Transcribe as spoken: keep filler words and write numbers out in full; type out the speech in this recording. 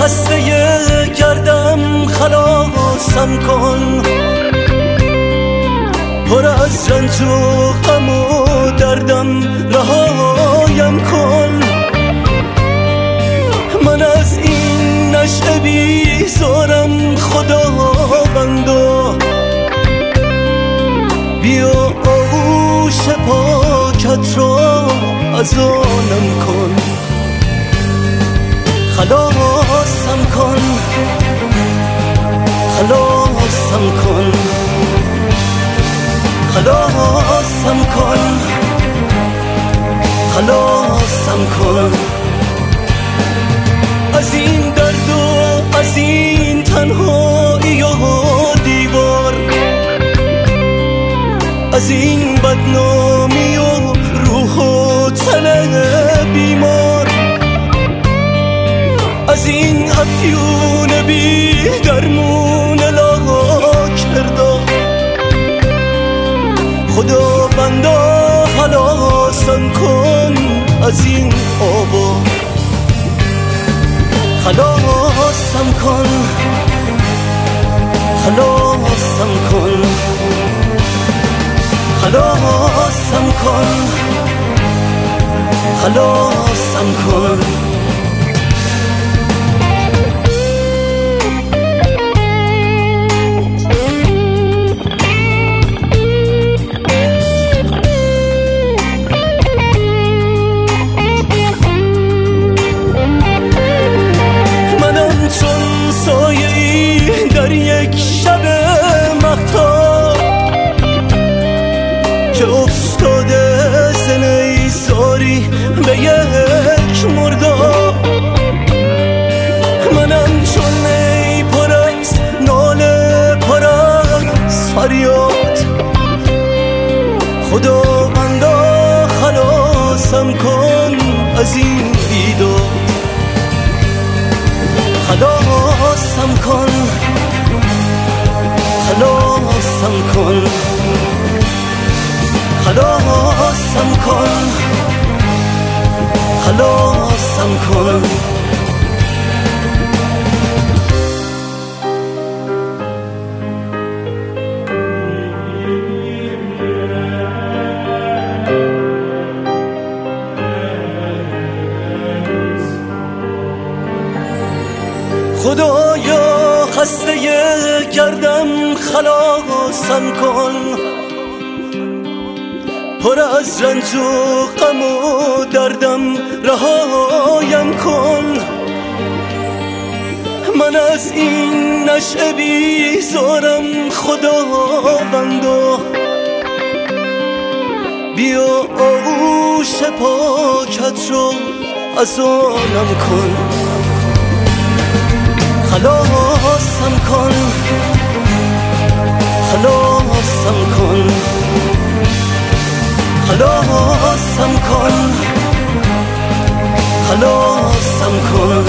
خسته گردم خلاصم کن، پر از رنج و غم و دردم رهایم کن. من از این نشأه بیزارم خداوندا، بیا آغوش پاکت را از آنم کن. خلاصم کن، خلاصم کن، خلاصم کن، خلاصم کن از این درد و از این تنهایی و دیوار، از این بدنامی و روح و تن بیمار، از این افیون بی درمون لاکردار. خدا بندا خلاصم کن از این آبا، خلاصم کن، خلاصم کن، خلاصم کن، خلاصم کن. در یک شب مهتاب که افتاده ز نیزاری به یک مرداب، منم چون نی پر از ناله پر از فریاد. خداوندا خلاصم کن از این بیداد، خلاصم کن، خلاصم کن، خلاصم کن، خلاصم کن. خدایا خسته گردم خلاصم کن، پر از رنج و غم و دردم رهایم کن. من از این نشأه بیزارم خداوندا، بیا آغوش پاکت رو از آنم کن. خلاصم کن، خلاصم کن، خلاصم کن، خلاصم کن.